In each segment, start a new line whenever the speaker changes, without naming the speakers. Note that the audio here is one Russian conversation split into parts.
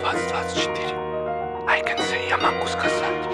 2024. I can say, я могу сказать.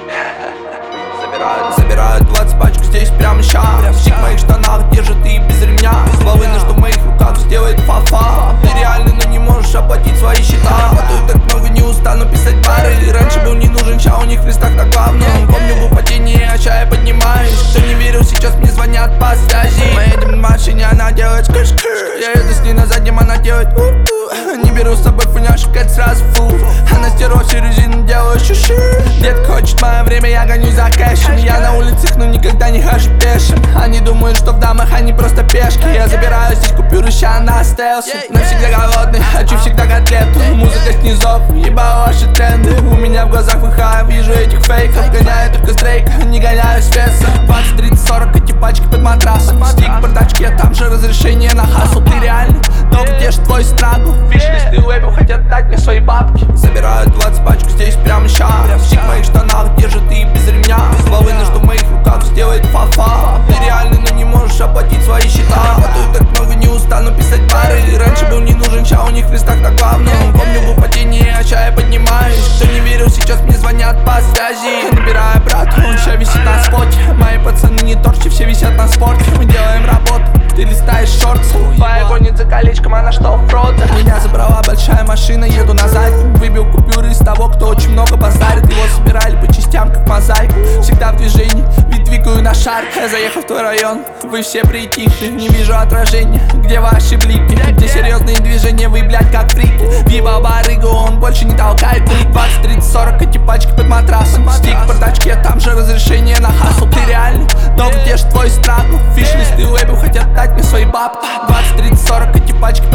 Забирают 20 пачек здесь прямо ща. Стик в моих штанах держит и без ремня. Волыны, что в моих руках сделает фа-фа. Ты реально, но не можешь оплатить свои счета. Потую так много, не устану писать бары. Раньше был не нужен, ща у них в листах на главном. Помню был падение, а ща я поднимаюсь. Кто не верил, сейчас мне звонят по связи. Мы едем в машине, она делает скыш-скыш. Я еду с ней на заднем, она делает не беру с собой фуняшек, это сразу фу. Она стерла всю резину, делаю шуши. Детка хочет мое время, я гонюсь за кэшем. Я на улицах, но никогда не хожу пешим. Они думают, что в дамах они просто пешки. Я забираю здесь купюры, ща на стелсе. Навсегда голодный, хочу всегда котлету. Музыка снизов, ебал ваши тренды. У меня в глазах ВХ, вижу этих фейков. Гоняю только с Дрейка, не гоняю с Веса. 20, 30, 40, эти пачки под матрасом. Стик в бардачке, там же разрешение на хасл. Ты реально? Но где ж твой страгл? Фиш-листы лейбл хотят дать мне свои бабки. Забирают 20 пачек здесь прямо ща. Стик в моих штанах держит и без ремня. Волыны, что в моих руках сделает фа-фа. Ты реально, но не можешь оплатить свои счета. Потую так много, не устану писать бары. Раньше был не нужен, ща у них в листах на главном. Помню был падение, а ща я поднимаюсь. Кто не верил, сейчас мне звонят по связи. Набираю брат, он ща висит на споте. Мои пацаны не торчи, все висят на спорте. Мы делаем работу, ты листаешь шорты. Твоя гонит за колечком, она что в проде. Меня забрала большая машина, еду назад. Выбил купюры из того, кто очень много базарит. Его собирали по частям, как мозаику. Всегда в движении, ведь двигаю на шар. Я заехал в твой район, вы все притихли. Не вижу отражения, где ваши блики. Где серьезные движения, вы, блядь, как фрики. Въебал барыгу, он больше не толкает блик. 20, 30, 40, эти пачки под матрасом. Стик в бардачке, там же разрешение на хасл. Ты реально? Но где ж твой страгл? Фиш-листы лейбл хотят дать мне свои бабки. 20, 30, 40, эти пачки